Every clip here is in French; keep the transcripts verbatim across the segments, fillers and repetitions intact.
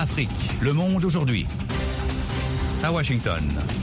Afrique, le monde aujourd'hui. À Washington.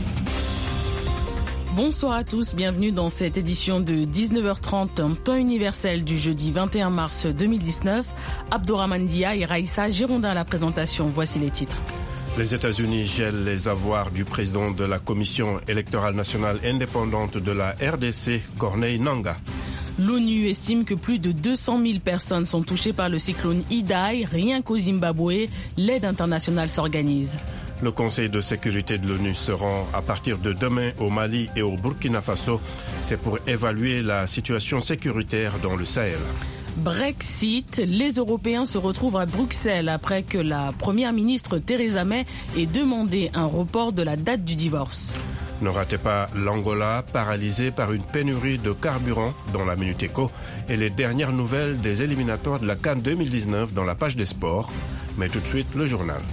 Bonsoir à tous, bienvenue dans cette édition de dix-neuf heures trente, temps universel du jeudi vingt et un mars deux mille dix-neuf. Abdourahmane Dia et Raïssa Girondin à la présentation. Voici les titres. Les États-Unis gèlent les avoirs du président de la Commission électorale nationale indépendante de la R D C, Corneille Nangaa. L'ONU estime que plus de deux cent mille personnes sont touchées par le cyclone Idai. Rien qu'au Zimbabwe, l'aide internationale s'organise. Le Conseil de sécurité de l'ONU se rend à partir de demain au Mali et au Burkina Faso. C'est pour évaluer la situation sécuritaire dans le Sahel. Brexit, les Européens se retrouvent à Bruxelles après que la première ministre Theresa May ait demandé un report de la date du divorce. Ne ratez pas l'Angola, paralysé par une pénurie de carburant dans la Minute Éco et les dernières nouvelles des éliminatoires de la CAN deux mille dix-neuf dans la page des sports. Mais tout de suite, le journal.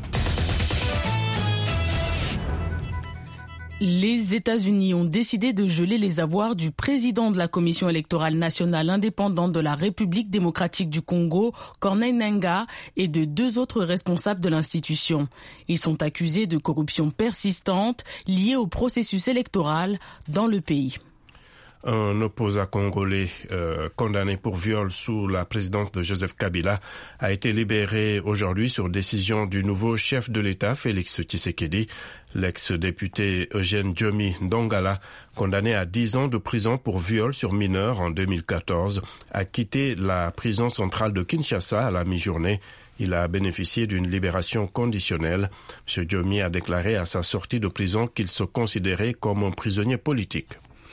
Les États-Unis ont décidé de geler les avoirs du président de la Commission électorale nationale indépendante de la République démocratique du Congo, Corneille Nangaa, et de deux autres responsables de l'institution. Ils sont accusés de corruption persistante liée au processus électoral dans le pays. Un opposant congolais euh, condamné pour viol sous la présidence de Joseph Kabila a été libéré aujourd'hui sur décision du nouveau chef de l'État, Félix Tshisekedi. L'ex-député Eugène Diomi Ndongala, condamné à dix ans de prison pour viol sur mineur en deux mille quatorze, a quitté la prison centrale de Kinshasa à la mi-journée. Il a bénéficié d'une libération conditionnelle. M. Diomi a déclaré à sa sortie de prison qu'il se considérait comme un prisonnier politique.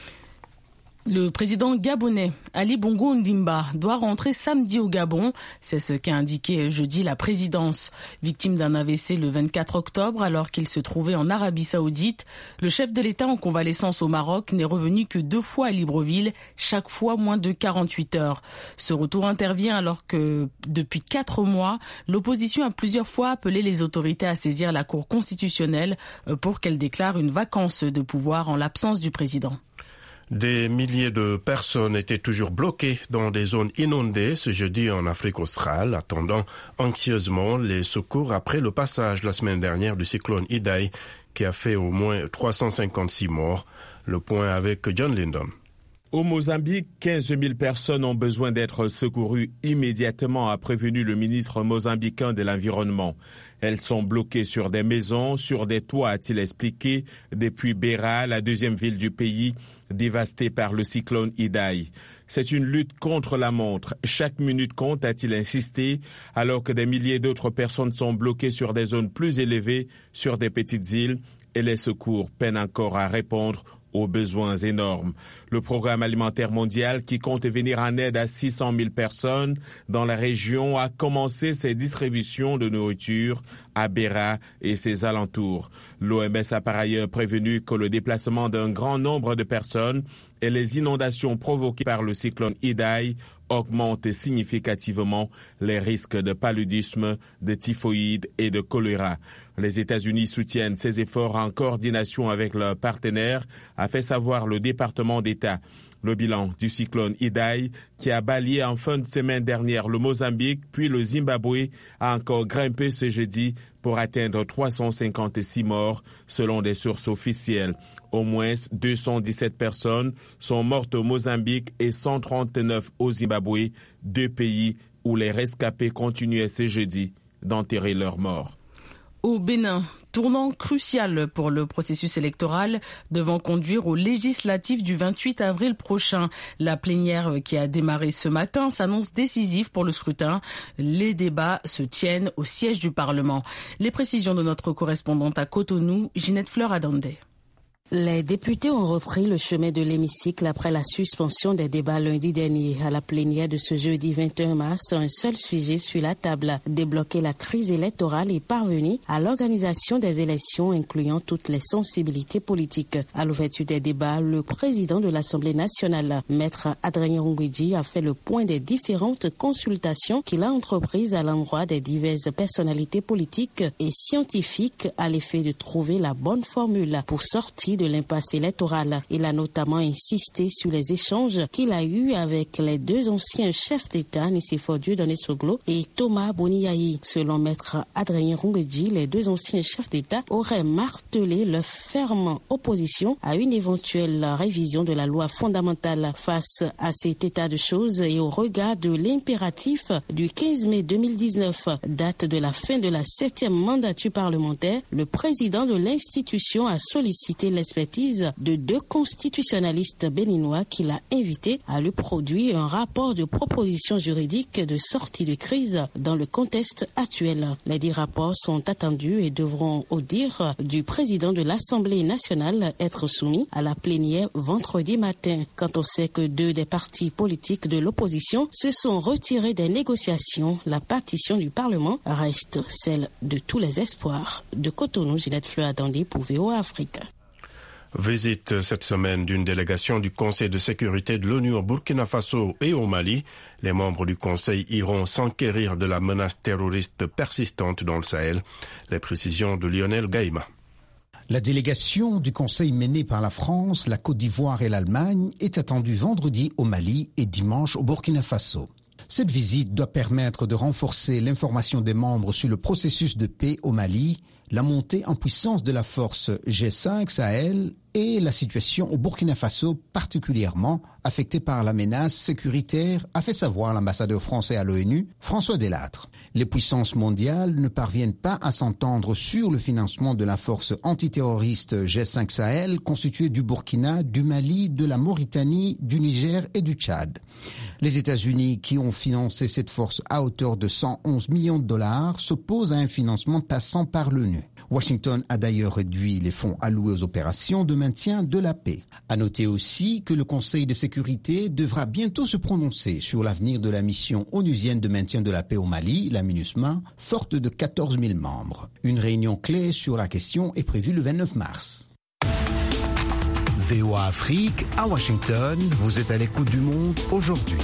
Le président gabonais Ali Bongo Ondimba doit rentrer samedi au Gabon. C'est ce qu'a indiqué jeudi la présidence. Victime d'un A V C le vingt-quatre octobre alors qu'il se trouvait en Arabie Saoudite, le chef de l'État en convalescence au Maroc n'est revenu que deux fois à Libreville, chaque fois moins de quarante-huit heures. Ce retour intervient alors que depuis quatre mois, l'opposition a plusieurs fois appelé les autorités à saisir la Cour constitutionnelle pour qu'elle déclare une vacance de pouvoir en l'absence du président. Des milliers de personnes étaient toujours bloquées dans des zones inondées ce jeudi en Afrique australe, attendant anxieusement les secours après le passage la semaine dernière du cyclone Idai qui a fait au moins trois cent cinquante-six morts. Le point avec John Lindon. Au Mozambique, quinze mille personnes ont besoin d'être secourues immédiatement, a prévenu le ministre mozambicain de l'Environnement. Elles sont bloquées sur des maisons, sur des toits, a-t-il expliqué, depuis Beira, la deuxième ville du pays, dévastée par le cyclone Idai. C'est une lutte contre la montre. Chaque minute compte, a-t-il insisté, alors que des milliers d'autres personnes sont bloquées sur des zones plus élevées, sur des petites îles, et les secours peinent encore à répondre aux besoins énormes. Le programme alimentaire mondial, qui compte venir en aide à six cent mille personnes dans la région, a commencé ses distributions de nourriture à Beira et ses alentours. L'O M S a par ailleurs prévenu que le déplacement d'un grand nombre de personnes et les inondations provoquées par le cyclone Idai augmentent significativement les risques de paludisme, de typhoïde et de choléra. Les États-Unis soutiennent ces efforts en coordination avec leurs partenaires, a fait savoir le département d'État. Le bilan du cyclone Idai, qui a balayé en fin de semaine dernière le Mozambique puis le Zimbabwe, a encore grimpé ce jeudi pour atteindre trois cent cinquante-six morts selon des sources officielles. Au moins deux cent dix-sept personnes sont mortes au Mozambique et cent trente-neuf au Zimbabwe, deux pays où les rescapés continuaient ce jeudi d'enterrer leurs morts. Au Bénin, tournant crucial pour le processus électoral devant conduire aux législatives du vingt-huit avril prochain. La plénière qui a démarré ce matin s'annonce décisive pour le scrutin. Les débats se tiennent au siège du Parlement. Les précisions de notre correspondante à Cotonou, Ginette Fleur-Adande. Les députés ont repris le chemin de l'hémicycle après la suspension des débats lundi dernier. À la plénière de ce jeudi vingt et un mars, un seul sujet sur la table, débloquer la crise électorale et parvenir à l'organisation des élections incluant toutes les sensibilités politiques. À l'ouverture des débats, le président de l'Assemblée nationale, Maître Adrien Ngouidji, a fait le point des différentes consultations qu'il a entreprises à l'endroit des diverses personnalités politiques et scientifiques à l'effet de trouver la bonne formule pour sortir de de l'impasse électorale. Il a notamment insisté sur les échanges qu'il a eus avec les deux anciens chefs d'État, Nicéphore Dieudonné Soglo et Thomas Boniaï. Selon maître Adrien Roumedji, les deux anciens chefs d'État auraient martelé leur ferme opposition à une éventuelle révision de la loi fondamentale. Face à cet état de choses et au regard de l'impératif du quinze mai deux mille dix-neuf, date de la fin de la septième mandature parlementaire, le président de l'institution a sollicité l'expertise de deux constitutionnalistes béninois qu'il a invités à lui produire un rapport de proposition juridique de sortie de crise dans le contexte actuel. Les dix rapports sont attendus et devront, au dire du président de l'Assemblée nationale, être soumis à la plénière vendredi matin. Quand on sait que deux des partis politiques de l'opposition se sont retirés des négociations, la partition du Parlement reste celle de tous les espoirs. De Cotonou, Ginette Fleur-Attendé pour V O A Afrique. Visite cette semaine d'une délégation du Conseil de sécurité de l'ONU au Burkina Faso et au Mali. Les membres du Conseil iront s'enquérir de la menace terroriste persistante dans le Sahel. Les précisions de Lionel Gaïma. La délégation du Conseil menée par la France, la Côte d'Ivoire et l'Allemagne est attendue vendredi au Mali et dimanche au Burkina Faso. Cette visite doit permettre de renforcer l'information des membres sur le processus de paix au Mali, la montée en puissance de la force G cinq Sahel et la situation au Burkina Faso particulièrement affectée par la menace sécuritaire, a fait savoir l'ambassadeur français à l'ONU, François Delattre. Les puissances mondiales ne parviennent pas à s'entendre sur le financement de la force antiterroriste G cinq Sahel constituée du Burkina, du Mali, de la Mauritanie, du Niger et du Tchad. Les États-Unis, qui ont financé cette force à hauteur de cent onze millions de dollars, s'opposent à un financement passant par l'ONU. Washington a d'ailleurs réduit les fonds alloués aux opérations de maintien de la paix. À noter aussi que le Conseil de sécurité devra bientôt se prononcer sur l'avenir de la mission onusienne de maintien de la paix au Mali, la MINUSMA, forte de quatorze mille membres. Une réunion clé sur la question est prévue le vingt-neuf mars. V O A Afrique, à Washington, vous êtes à l'écoute du monde aujourd'hui.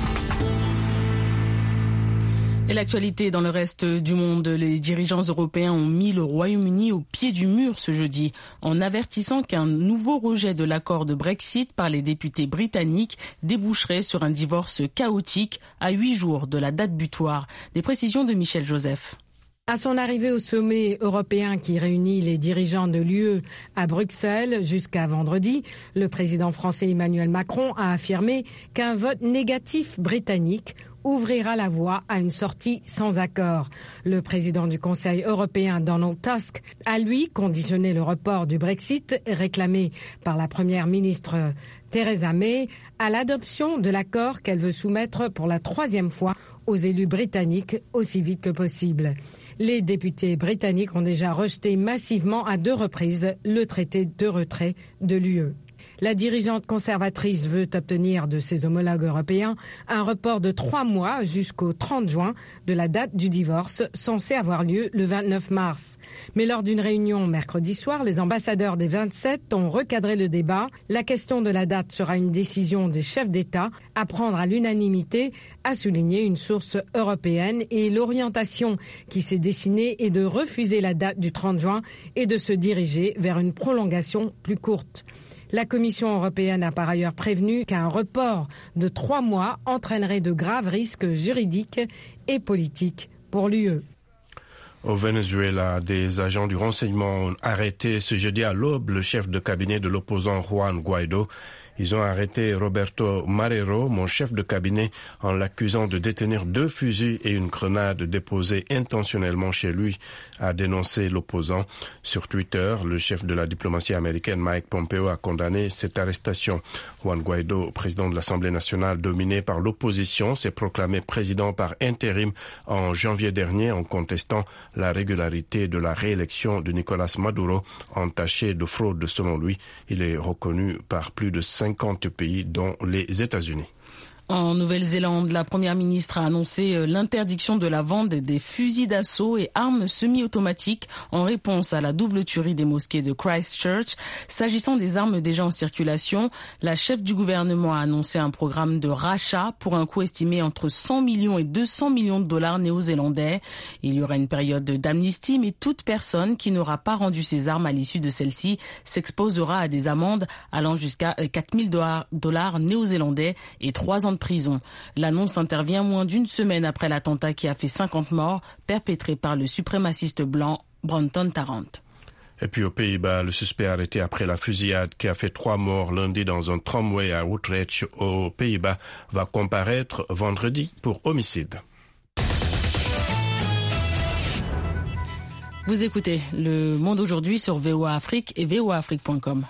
Et l'actualité dans le reste du monde, les dirigeants européens ont mis le Royaume-Uni au pied du mur ce jeudi en avertissant qu'un nouveau rejet de l'accord de Brexit par les députés britanniques déboucherait sur un divorce chaotique à huit jours de la date butoir. Des précisions de Michel Joseph. À son arrivée au sommet européen qui réunit les dirigeants de l'U E à Bruxelles jusqu'à vendredi, le président français Emmanuel Macron a affirmé qu'un vote négatif britannique ouvrira la voie à une sortie sans accord. Le président du Conseil européen, Donald Tusk, a lui conditionné le report du Brexit, réclamé par la première ministre Theresa May, à l'adoption de l'accord qu'elle veut soumettre pour la troisième fois aux élus britanniques aussi vite que possible. Les députés britanniques ont déjà rejeté massivement à deux reprises le traité de retrait de l'U E. La dirigeante conservatrice veut obtenir de ses homologues européens un report de trois mois jusqu'au trente juin de la date du divorce censé avoir lieu le vingt-neuf mars. Mais lors d'une réunion mercredi soir, les ambassadeurs des vingt-sept ont recadré le débat. La question de la date sera une décision des chefs d'État à prendre à l'unanimité, a souligné une source européenne, et l'orientation qui s'est dessinée est de refuser la date du trente juin et de se diriger vers une prolongation plus courte. La Commission européenne a par ailleurs prévenu qu'un report de trois mois entraînerait de graves risques juridiques et politiques pour l'U E. Au Venezuela, des agents du renseignement ont arrêté ce jeudi à l'aube le chef de cabinet de l'opposant Juan Guaido. Ils ont arrêté Roberto Marrero, mon chef de cabinet, en l'accusant de détenir deux fusils et une grenade déposée intentionnellement chez lui, a dénoncé l'opposant. Sur Twitter, le chef de la diplomatie américaine Mike Pompeo a condamné cette arrestation. Juan Guaido, président de l'Assemblée nationale dominée par l'opposition, s'est proclamé président par intérim en janvier dernier en contestant la régularité de la réélection de Nicolas Maduro, entachée de fraude selon lui. Il est reconnu par plus de cinquante pays dont les États-Unis. En Nouvelle-Zélande, la première ministre a annoncé l'interdiction de la vente des fusils d'assaut et armes semi-automatiques en réponse à la double tuerie des mosquées de Christchurch. S'agissant des armes déjà en circulation, la chef du gouvernement a annoncé un programme de rachat pour un coût estimé entre cent millions et deux cents millions de dollars néo-zélandais. Il y aura une période d'amnistie, mais toute personne qui n'aura pas rendu ses armes à l'issue de celle-ci s'exposera à des amendes allant jusqu'à quatre mille dollars néo-zélandais et trois ans de prison. L'annonce intervient moins d'une semaine après l'attentat qui a fait cinquante morts perpétré par le suprémaciste blanc Brenton Tarrant. Et puis aux Pays-Bas, le suspect arrêté après la fusillade qui a fait trois morts lundi dans un tramway à Utrecht aux Pays-Bas va comparaître vendredi pour homicide. Vous écoutez Le Monde aujourd'hui sur V O A Afrique et V O A Afrique point com.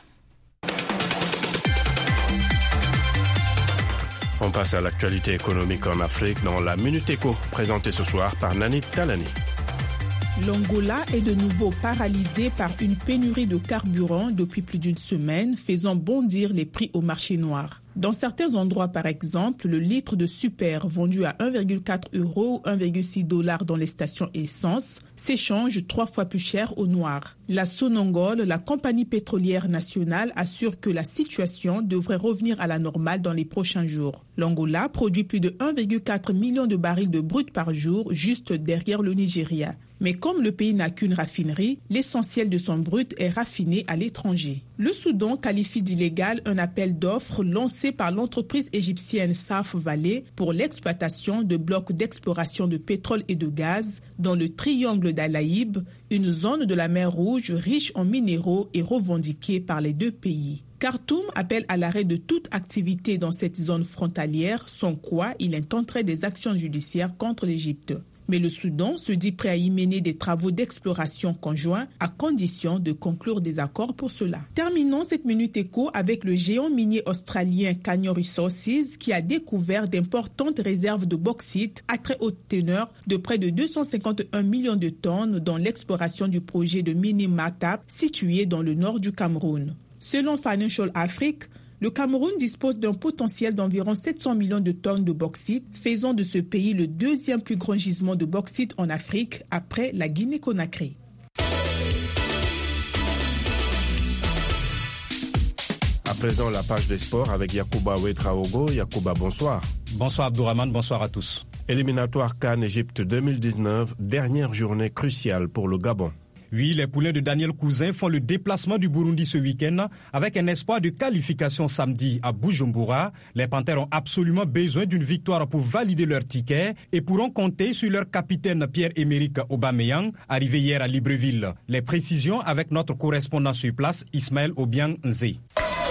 On passe à l'actualité économique en Afrique dans la Minute Éco, présentée ce soir par Nani Talani. L'Angola est de nouveau paralysé par une pénurie de carburant depuis plus d'une semaine, faisant bondir les prix au marché noir. Dans certains endroits, par exemple, le litre de super vendu à un virgule quatre euros ou un virgule six dollars dans les stations essence s'échange trois fois plus cher au noir. La Sonangol, la compagnie pétrolière nationale, assure que la situation devrait revenir à la normale dans les prochains jours. L'Angola produit plus de un virgule quatre million de barils de brut par jour, juste derrière le Nigeria. Mais comme le pays n'a qu'une raffinerie, l'essentiel de son brut est raffiné à l'étranger. Le Soudan qualifie d'illégal un appel d'offres lancé par l'entreprise égyptienne South Valley pour l'exploitation de blocs d'exploration de pétrole et de gaz dans le triangle d'Alaïb, une zone de la mer Rouge riche en minéraux et revendiquée par les deux pays. Khartoum appelle à l'arrêt de toute activité dans cette zone frontalière, sans quoi il intenterait des actions judiciaires contre l'Égypte. Mais le Soudan se dit prêt à y mener des travaux d'exploration conjoints à condition de conclure des accords pour cela. Terminons cette Minute Éco avec le géant minier australien Canyon Resources qui a découvert d'importantes réserves de bauxite à très haute teneur de près de deux cent cinquante et un millions de tonnes dans l'exploration du projet de Mini Matap situé dans le nord du Cameroun. Selon Financial Afrique, le Cameroun dispose d'un potentiel d'environ sept cents millions de tonnes de bauxite, faisant de ce pays le deuxième plus grand gisement de bauxite en Afrique après la Guinée-Conakry. À présent, la page des sports avec Yacouba Ouedraogo. Yacouba, bonsoir. Bonsoir Abdourahmane, bonsoir à tous. Éliminatoire CAN Égypte deux mille dix-neuf, dernière journée cruciale pour le Gabon. Oui, les poulains de Daniel Cousin font le déplacement du Burundi ce week-end avec un espoir de qualification samedi à Bujumbura. Les Panthères ont absolument besoin d'une victoire pour valider leur ticket et pourront compter sur leur capitaine Pierre-Emerick Aubameyang, arrivé hier à Libreville. Les précisions avec notre correspondant sur place, Ismaël Obiang Nzé.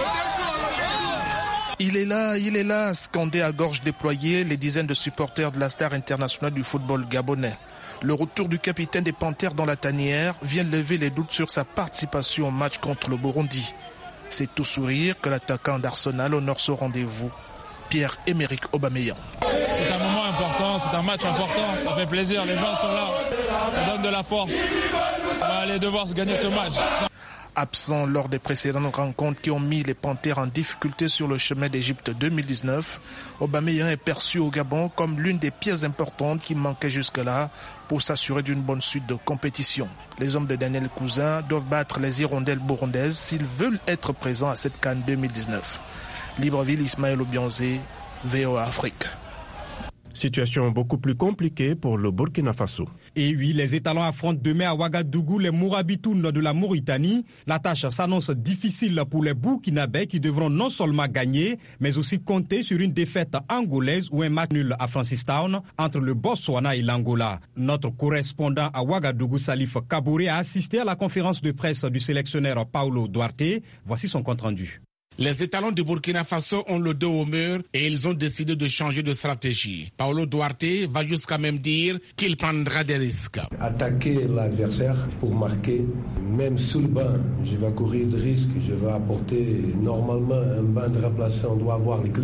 Il est là, il est là, scandé à gorge déployée les dizaines de supporters de la star internationale du football gabonais. Le retour du capitaine des Panthères dans la tanière vient lever les doutes sur sa participation au match contre le Burundi. C'est tout sourire que l'attaquant d'Arsenal honore ce rendez-vous, Pierre-Emerick Aubameyang. C'est un moment important, c'est un match important, ça fait plaisir, les gens sont là, ça donne de la force. On va aller devoir gagner ce match. Absent lors des précédentes rencontres qui ont mis les Panthères en difficulté sur le chemin d'Égypte deux mille dix-neuf, Aubameyang est perçu au Gabon comme l'une des pièces importantes qui manquaient jusque-là pour s'assurer d'une bonne suite de compétition. Les hommes de Daniel Cousin doivent battre les hirondelles burundaises s'ils veulent être présents à cette CAN deux mille dix-neuf. Libreville, Ismaël Obianzé, V O A Afrique. Situation beaucoup plus compliquée pour le Burkina Faso. Et oui, les étalons affrontent demain à Ouagadougou les Mourabitounes de la Mauritanie. La tâche s'annonce difficile pour les Burkinabés qui devront non seulement gagner, mais aussi compter sur une défaite angolaise ou un match nul à Francistown entre le Botswana et l'Angola. Notre correspondant à Ouagadougou, Salif Kabouré, a assisté à la conférence de presse du sélectionneur Paulo Duarte. Voici son compte-rendu. Les étalons du Burkina Faso ont le dos au mur et ils ont décidé de changer de stratégie. Paulo Duarte va jusqu'à même dire qu'il prendra des risques. Attaquer l'adversaire pour marquer, même sous le banc, je vais courir de risques, je vais apporter normalement un banc de remplaçant, on doit avoir l'équilibre.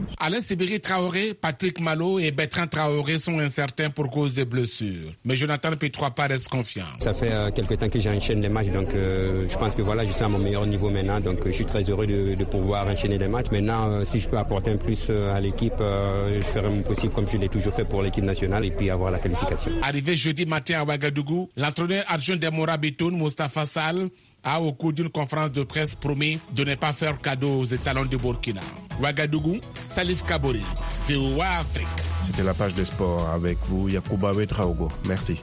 Alain Sibiri Traoré, Patrick Malo et Bertrand Traoré sont incertains pour cause de blessures. Mais Jonathan Petroipa reste confiant. Ça fait euh, quelques temps que j'enchaîne les matchs, donc euh, je pense que voilà, je suis à mon meilleur niveau maintenant. Donc euh, je suis très heureux de, de pouvoir enchaîner les matchs. Maintenant, euh, si je peux apporter un plus euh, à l'équipe, euh, je ferai mon possible comme je l'ai toujours fait pour l'équipe nationale et puis avoir la qualification. Arrivé jeudi matin à Ouagadougou, l'entraîneur adjoint des Morabitoun, Moustapha Sall, a, au cours d'une conférence de presse, promis de ne pas faire cadeau aux étalons du Burkina. Ouagadougou, Salif Kabori, V O A Afrique. C'était la page des sports avec vous, Yacouba Ouedraogo. Merci.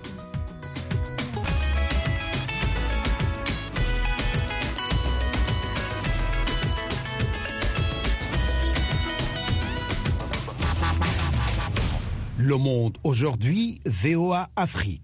Le Monde aujourd'hui, V O A Afrique.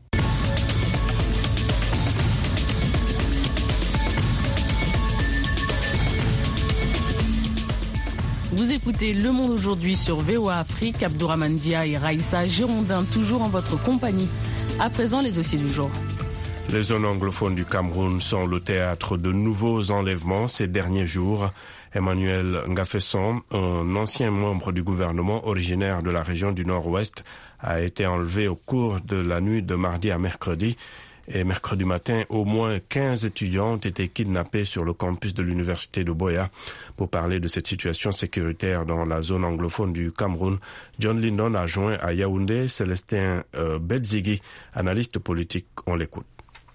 Vous écoutez Le Monde aujourd'hui sur V O A Afrique. Abdourahmane Dia et Raïssa Girondin toujours en votre compagnie. À présent, les dossiers du jour. Les zones anglophones du Cameroun sont le théâtre de nouveaux enlèvements ces derniers jours. Emmanuel Ngafesson, un ancien membre du gouvernement originaire de la région du Nord-Ouest, a été enlevé au cours de la nuit de mardi à mercredi. Et mercredi matin, au moins quinze étudiants ont été kidnappés sur le campus de l'université de Boya. Pour parler de cette situation sécuritaire dans la zone anglophone du Cameroun, John Lindon a joint à Yaoundé Célestin euh, Belzigui, analyste politique. On l'écoute.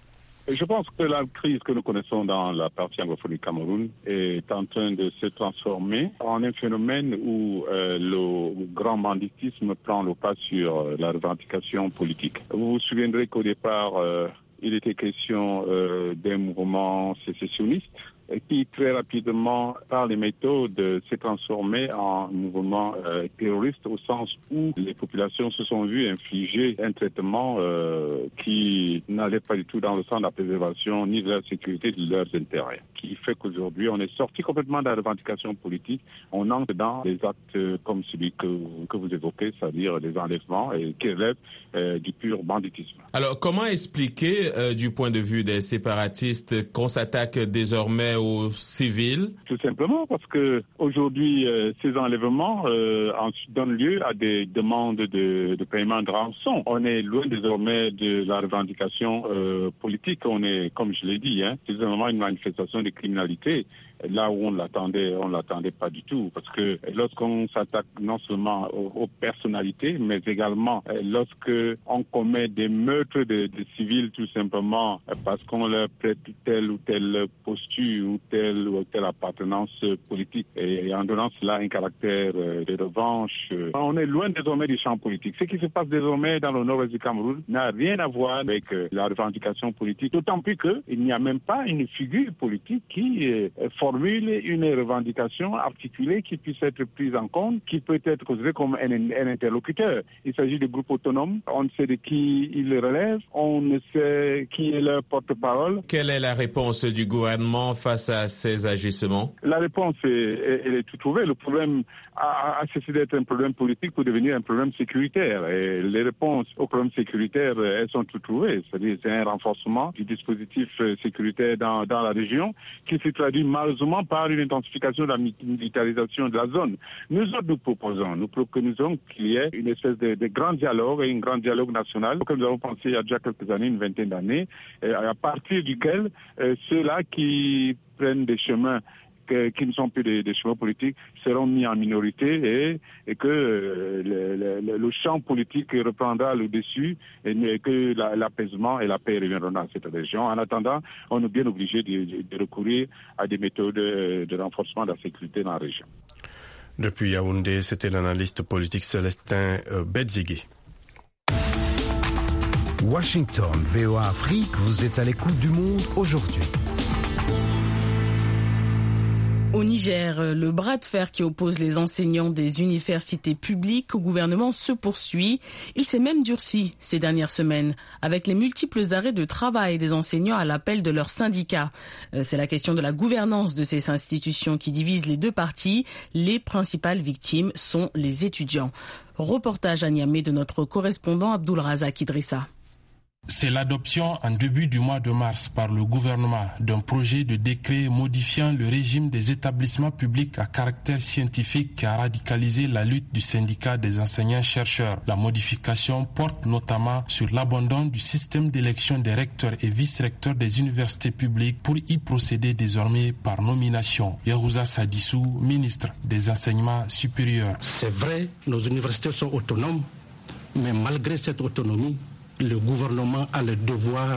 Je pense que la crise que nous connaissons dans la partie anglophone du Cameroun est en train de se transformer en un phénomène où euh, le grand banditisme prend le pas sur euh, la revendication politique. Vous vous souviendrez qu'au départ, euh, il était question euh, d'un mouvement sécessionniste qui très rapidement, par les méthodes, s'est transformé en mouvement euh, terroriste au sens où les populations se sont vues infliger un traitement euh, qui n'allait pas du tout dans le sens de la préservation ni de la sécurité de leurs intérêts. Qui fait qu'aujourd'hui, on est sorti complètement de la revendication politique, on entre dans des actes comme celui que, que vous évoquez, c'est-à-dire des enlèvements et qui relèvent euh, du pur banditisme. Alors, comment expliquer, euh, du point de vue des séparatistes, qu'on s'attaque désormais aux civils? Tout simplement parce que aujourd'hui, euh, ces enlèvements euh, donnent lieu à des demandes de, de paiement de rançon. On est loin désormais de la revendication euh, politique. On est, comme je l'ai dit, hein, c'est vraiment une manifestation de criminalité. Là où on l'attendait, on l'attendait pas du tout, parce que lorsqu'on s'attaque non seulement aux, aux personnalités, mais également lorsque on commet des meurtres de, de civils, tout simplement parce qu'on leur prête telle ou telle posture ou telle ou telle appartenance politique, et en donnant cela un caractère de revanche. On est loin désormais du champ politique. Ce qui se passe désormais dans le nord-ouest du Cameroun n'a rien à voir avec la revendication politique, d'autant plus qu'il n'y a même pas une figure politique qui est formule une revendication articulée qui puisse être prise en compte, qui peut être considérée comme un, un interlocuteur. Il s'agit de groupes autonomes, on ne sait de qui ils relèvent, on ne sait qui est leur porte-parole. Quelle est la réponse du gouvernement face à ces agissements? La réponse est, est, elle est tout trouvée. Le problème a, a cessé d'être un problème politique pour devenir un problème sécuritaire. Et les réponses aux problèmes sécuritaires, elles sont toutes trouvées. C'est-à-dire c'est un renforcement du dispositif sécuritaire dans, dans la région qui se traduit malheureusement par une intensification de la militarisation de la zone. Nous autres, nous proposons, nous proposons qu'il y ait une espèce de, de grand dialogue et un grand dialogue national que nous avons pensé il y a déjà quelques années, une vingtaine d'années, à partir duquel euh, ceux-là qui prennent des chemins que, qui ne sont plus des, des chemins politiques seront mis en minorité et, et que euh, le, le, le champ politique reprendra le dessus et, et que la, l'apaisement et la paix reviendront dans cette région. En attendant, on est bien obligé de, de recourir à des méthodes de, de renforcement de la sécurité dans la région. Depuis Yaoundé, c'était l'analyste politique Célestin euh, Belzigui. Washington, V O A Afrique, vous êtes à l'écoute du monde aujourd'hui. Au Niger, le bras de fer qui oppose les enseignants des universités publiques au gouvernement se poursuit. Il s'est même durci ces dernières semaines, avec les multiples arrêts de travail des enseignants à l'appel de leurs syndicats. C'est la question de la gouvernance de ces institutions qui divise les deux parties. Les principales victimes sont les étudiants. Reportage à Niamey de notre correspondant Abdul Razak Idrissa. C'est l'adoption en début du mois de mars par le gouvernement d'un projet de décret modifiant le régime des établissements publics à caractère scientifique qui a radicalisé la lutte du syndicat des enseignants-chercheurs. La modification porte notamment sur l'abandon du système d'élection des recteurs et vice-recteurs des universités publiques pour y procéder désormais par nomination. Yahouza Sadissou, ministre des Enseignements supérieurs. C'est vrai, nos universités sont autonomes, mais malgré cette autonomie, le gouvernement a le devoir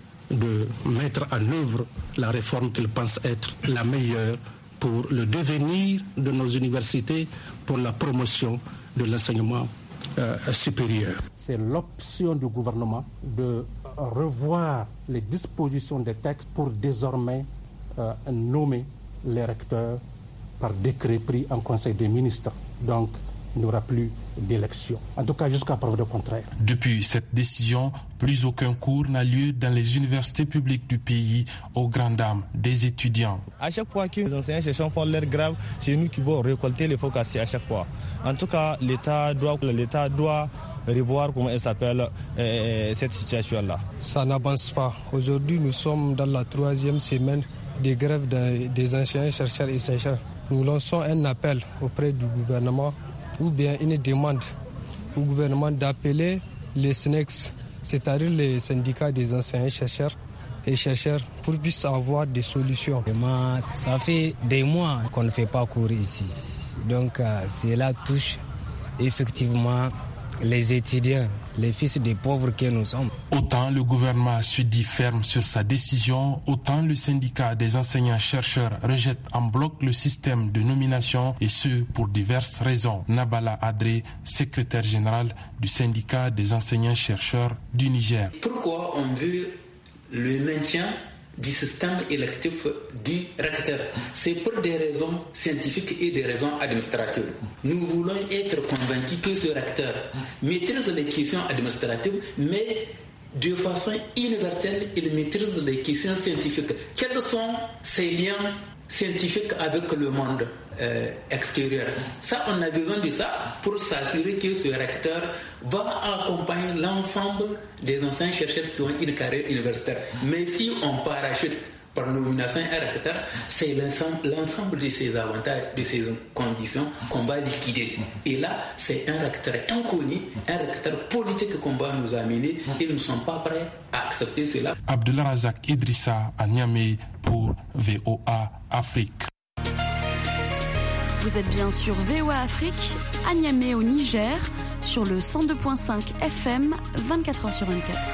de mettre en œuvre la réforme qu'il pense être la meilleure pour le devenir de nos universités, pour la promotion de l'enseignement euh, supérieur. C'est l'option du gouvernement de revoir les dispositions des textes pour désormais euh, nommer les recteurs par décret pris en Conseil des ministres. Donc, il n'y aura plus d'élection. En tout cas, jusqu'à preuve de contraire. Depuis cette décision, plus aucun cours n'a lieu dans les universités publiques du pays aux grandes dames des étudiants. À chaque fois que les enseignants-chercheurs font leur grève, c'est nous qui devons récolter les faux cassés à chaque fois. En tout cas, l'État doit, l'État doit revoir comment elle s'appelle euh, cette situation-là. Ça n'avance pas. Aujourd'hui, nous sommes dans la troisième semaine des grèves de, des enseignants-chercheurs et chercheurs. Nous lançons un appel auprès du gouvernement ou bien une demande au gouvernement d'appeler les S N E X, c'est-à-dire les syndicats des enseignants-chercheurs et chercheurs, pour qu'ils puissent avoir des solutions. Ça fait des mois qu'on ne fait pas cours ici. Donc euh, cela touche effectivement les étudiants, les fils des pauvres que nous sommes. Autant le gouvernement se dit ferme sur sa décision, autant le syndicat des enseignants-chercheurs rejette en bloc le système de nomination, et ce pour diverses raisons. Nabala Adré, secrétaire général du syndicat des enseignants-chercheurs du Niger. Pourquoi on veut le maintien du système électif du recteur? C'est pour des raisons scientifiques et des raisons administratives. Nous voulons être convaincus que ce recteur maîtrise les questions administratives, mais de façon universelle, il maîtrise les questions scientifiques. Quels sont ces liens scientifiques avec le monde euh, extérieur? Ça, on a besoin de ça pour s'assurer que ce recteur va accompagner l'ensemble des anciens chercheurs qui ont une carrière universitaire. Mais si on parachute par nomination un recteur, c'est l'ensemble, l'ensemble de ces avantages, de ces conditions qu'on va liquider. Et là, c'est un recteur inconnu, un recteur politique qu'on va nous amener, et nous ne sommes pas prêts à accepter cela. Abdullah Razak Idrissa à Niamey pour V O A Afrique. Vous êtes bien sur V O A Afrique, à Niamey au Niger, sur le cent deux virgule cinq F M, vingt-quatre heures sur vingt-quatre.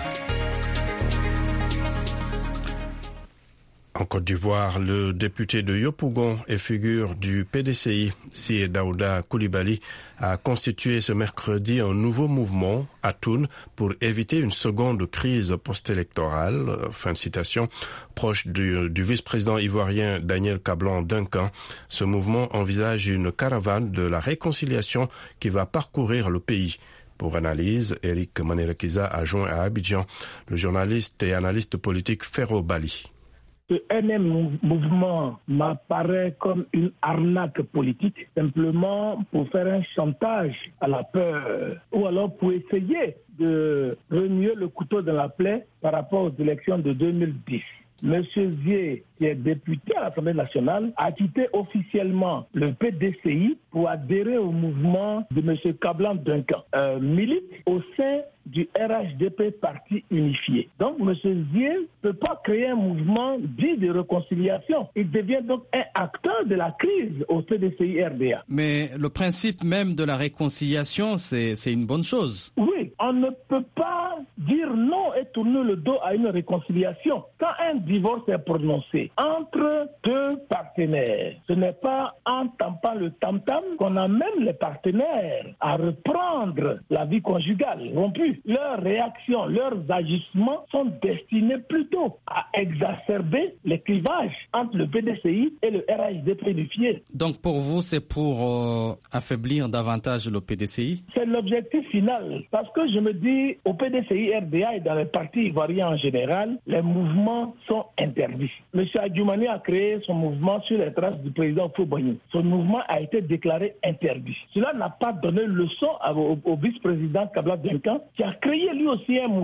En Côte d'Ivoire, le député de Yopougon et figure du P D C I, Sié Daouda Koulibaly, a constitué ce mercredi un nouveau mouvement à Toun pour éviter une seconde crise post-électorale, fin de citation, proche du, du vice-président ivoirien Daniel Kablan-Duncan. Ce mouvement envisage une caravane de la réconciliation qui va parcourir le pays. Pour analyse, Eric Manerekiza a joint à Abidjan le journaliste et analyste politique Ferro Bali. Ce énième mouvement m'apparaît comme une arnaque politique, simplement pour faire un chantage à la peur, ou alors pour essayer de remuer le couteau dans la plaie par rapport aux élections de deux mille dix. Monsieur Zié, qui est député à l'Assemblée nationale, a quitté officiellement le P D C I pour adhérer au mouvement de Monsieur Kablan-Duncan, euh, milite au sein du R H D P Parti Unifié. Donc, M. Zié ne peut pas créer un mouvement dit de réconciliation. Il devient donc un acteur de la crise au P D C I R D A. Mais le principe même de la réconciliation, c'est, c'est une bonne chose. Oui, on ne peut pas dire non et tourner le dos à une réconciliation. Quand un divorce est prononcé entre deux partenaires, ce n'est pas en tampant le tam-tam qu'on amène les partenaires à reprendre la vie conjugale rompue. Leurs réactions, leurs agissements sont destinés plutôt à exacerber les clivages entre le P D C I et le R H D P unifié. Donc pour vous, c'est pour euh, affaiblir davantage le P D C I? C'est l'objectif final. Parce que je me dis, au P D C I R D A et dans les partis ivoiriens en général, les mouvements sont interdits. M. Adjoumani a créé son mouvement sur les traces du président Fobagny. Son mouvement a été déclaré interdit. Cela n'a pas donné leçon au, au vice-président Kablan-Duncan, qui a créé lui aussi un mouvement.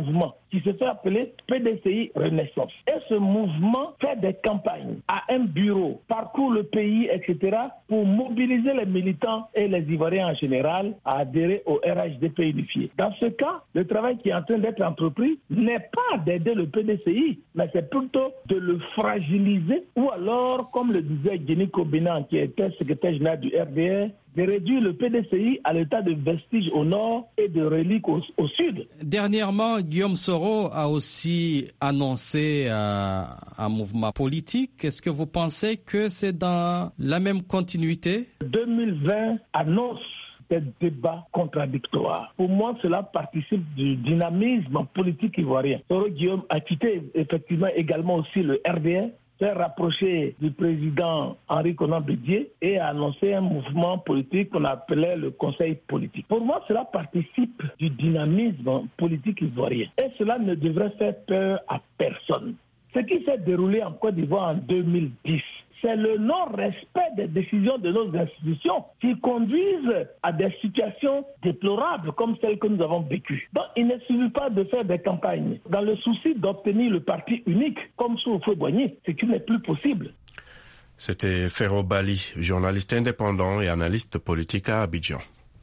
qui se fait appeler P D C I Renaissance. Et ce mouvement fait des campagnes à un bureau, parcourt le pays, et cetera, pour mobiliser les militants et les Ivoiriens en général à adhérer au R H D P unifié. Dans ce cas, le travail qui est en train d'être entrepris n'est pas d'aider le P D C I, mais c'est plutôt de le fragiliser, ou alors, comme le disait Jenny Kobenan, qui était secrétaire général du R D R, de réduire le P D C I à l'état de vestige au nord et de relique au, au sud. Dernièrement, Guillaume Soro a aussi annoncé euh, un mouvement politique. Est-ce que vous pensez que c'est dans la même continuité? deux mille vingt annonce des débats contradictoires. Pour moi, cela participe du dynamisme politique ivoirien. Soro Guillaume a quitté effectivement également aussi le R D R, s'est rapproché du président Henri Konan Bédié et a annoncé un mouvement politique qu'on appelait le Conseil politique. Pour moi, cela participe du dynamisme politique ivoirien. Et cela ne devrait faire peur à personne. Ce qui s'est déroulé en Côte d'Ivoire en deux mille dix, c'est le non-respect des décisions de nos institutions qui conduisent à des situations déplorables comme celles que nous avons vécues. Donc, il ne suffit pas de faire des campagnes dans le souci d'obtenir le parti unique comme sous Houphouët-Boigny, ce qui n'est plus possible. C'était Ferro Bali, journaliste indépendant et analyste politique à Abidjan.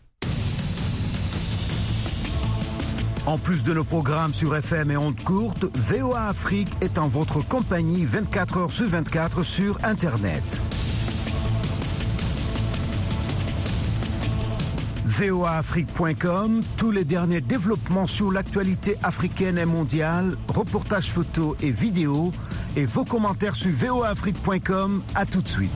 En plus de nos programmes sur F M et ondes courtes, V O A Afrique est en votre compagnie vingt-quatre heures sur vingt-quatre sur Internet. V O A Afrique point com, tous les derniers développements sur l'actualité africaine et mondiale, reportages photos et vidéos, et vos commentaires sur V O A Afrique point com. À tout de suite.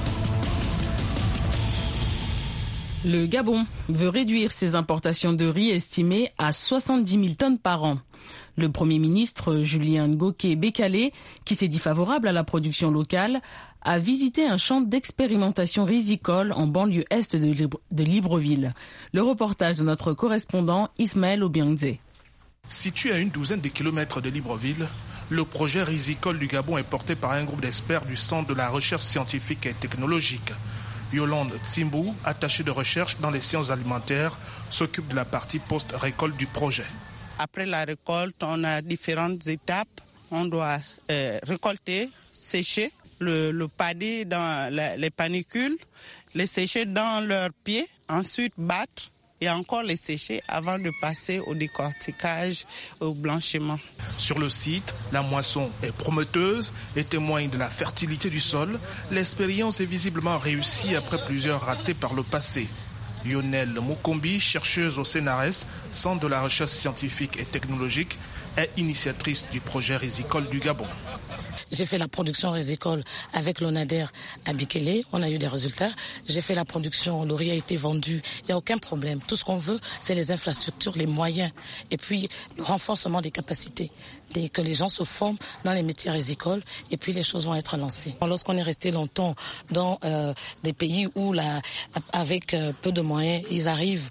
Le Gabon veut réduire ses importations de riz estimées à soixante-dix mille tonnes par an. Le Premier ministre Julien Ngoké Békalé, qui s'est dit favorable à la production locale, a visité un champ d'expérimentation risicole en banlieue est de, Libre, de Libreville. Le reportage de notre correspondant Ismaël Obiangze. Situé à une douzaine de kilomètres de Libreville, le projet risicole du Gabon est porté par un groupe d'experts du Centre de la recherche scientifique et technologique. Yolande Tsimbou, attachée de recherche dans les sciences alimentaires, s'occupe de la partie post-récolte du projet. Après la récolte, on a différentes étapes. On doit euh, récolter, sécher le, le paddy dans la, les panicules, les sécher dans leurs pieds, ensuite battre et encore les sécher avant de passer au décortiquage, au blanchiment. Sur le site, la moisson est prometteuse et témoigne de la fertilité du sol. L'expérience est visiblement réussie après plusieurs ratés par le passé. Lionel Mukombi, chercheuse au C N R S, Centre de la recherche scientifique et technologique, est initiatrice du projet risicole du Gabon. J'ai fait la production risicole avec l'Onader à Bikele, on a eu des résultats. J'ai fait la production, le riz a été vendu, il n'y a aucun problème. Tout ce qu'on veut, c'est les infrastructures, les moyens et puis le renforcement des capacités, des, que les gens se forment dans les métiers rizicoles et puis les choses vont être lancées. Lorsqu'on est resté longtemps dans euh, des pays où, la, avec euh, peu de moyens, ils arrivent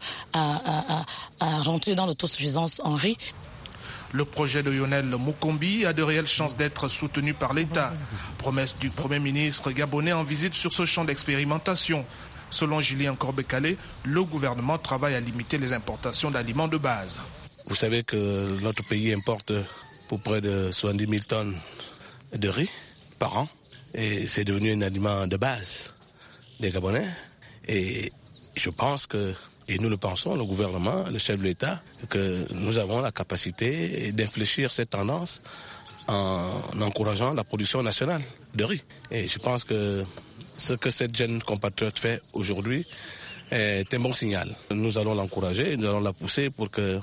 à, à, à, à rentrer dans l'autosuffisance en riz. Le projet de Lionel Mukombi a de réelles chances d'être soutenu par l'État. Promesse du Premier ministre gabonais en visite sur ce champ d'expérimentation. Selon Julien Békalé, le gouvernement travaille à limiter les importations d'aliments de base. Vous savez que notre pays importe pour près de soixante-dix mille tonnes de riz par an. Et c'est devenu un aliment de base des Gabonais. Et je pense que... Et nous le pensons, le gouvernement, le chef de l'État, que nous avons la capacité d'infléchir cette tendance en encourageant la production nationale de riz. Et je pense que ce que cette jeune compatriote fait aujourd'hui est un bon signal. Nous allons l'encourager, nous allons la pousser pour que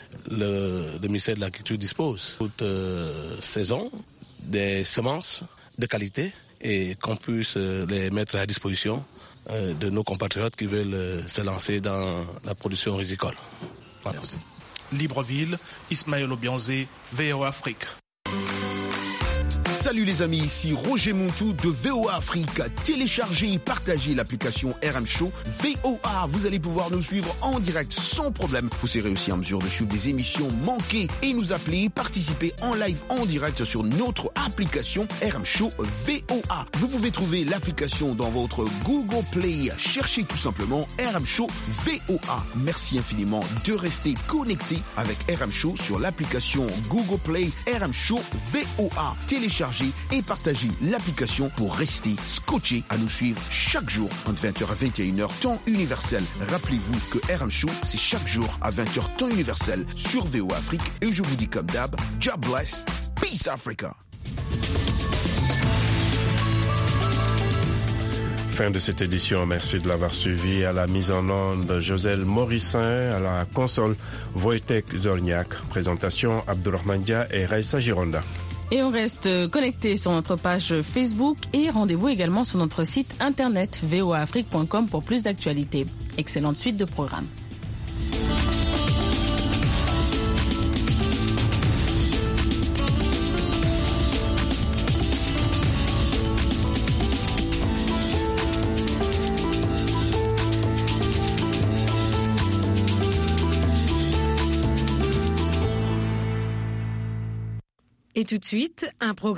le, le ministère de l'Agriculture dispose toute euh, saison des semences de qualité et qu'on puisse les mettre à disposition de nos compatriotes qui veulent se lancer dans la production risicole. Voilà. Libreville, Ismaël Obiangze, V O A Afrique. Salut les amis, ici Roger Montou de V O A Afrique. Téléchargez et partagez l'application R M Show V O A. Vous allez pouvoir nous suivre en direct sans problème. Vous serez aussi en mesure de suivre des émissions manquées et nous appeler, participer en live en direct sur notre application R M Show V O A. Vous pouvez trouver l'application dans votre Google Play. Cherchez tout simplement R M Show V O A. Merci infiniment de rester connecté avec R M Show sur l'application Google Play R M Show V O A. Téléchargez et partagez l'application pour rester scotché à nous suivre chaque jour entre vingt heures à vingt et une heures temps universel. Rappelez-vous que R M Show, c'est chaque jour à vingt heures temps universel sur V O A Afrique. Et je vous dis comme d'hab, God bless, peace Africa. Fin de cette édition, merci de l'avoir suivi. À la mise en onde, Joselle Morissin, à la console, Wojtek Zorniak, présentation Abdourahmane Dia et Raissa Gironda. Et on reste connecté sur notre page Facebook et rendez-vous également sur notre site internet v o a afrique point com pour plus d'actualités. Excellente suite de programmes. Et tout de suite, un programme